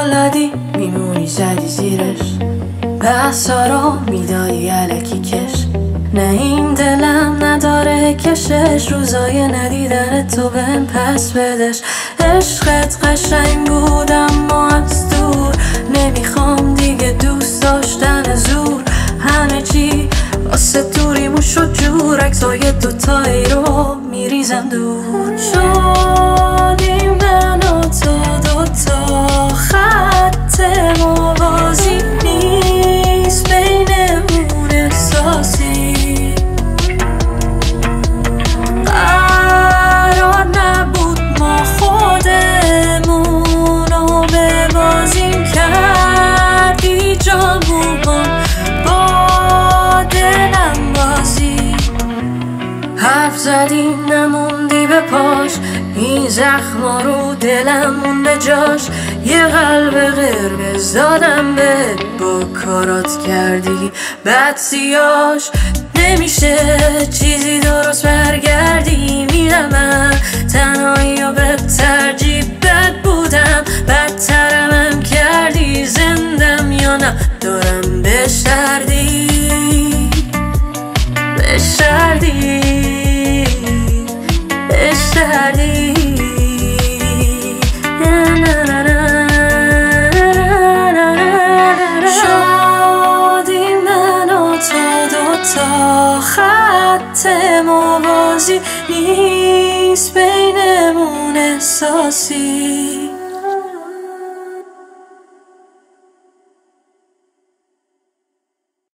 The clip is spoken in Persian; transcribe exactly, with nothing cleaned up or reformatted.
فوق‌العاده‌ای میمونی زدی زیرش، بحثا رو میداری الکی کش. نه این دلم نداره کشش، روزای ندیدن تو بهم پس بدش. عشقت قشنگ بود اما از دور، نمیخوام دیگه دوست داشتن زور. همه چی واسه دوریمون شد جور، عکسای دوتایی رو میریزم دور. شدیم من و تو دوتا، خط موازی نیست بینمون احساسی. قرار نبود ما خودمونو ببازیم، کردی جامون با دلم بازی. حرف زدی نموندی به پاش، این زخما رو دلم مونده جاش. یه قلب قرمز دادم بهت، با کارات کردی بد سیاش. نمیشه چیزی درست برگردی، میرم من تنهایی و به ترجیح. بد بودم بدترمم کردی، زندم یا نه دارم بشردی بشردی بشردی. شدی من و تو دوتا، خط موازی نیست بینمون احساسی.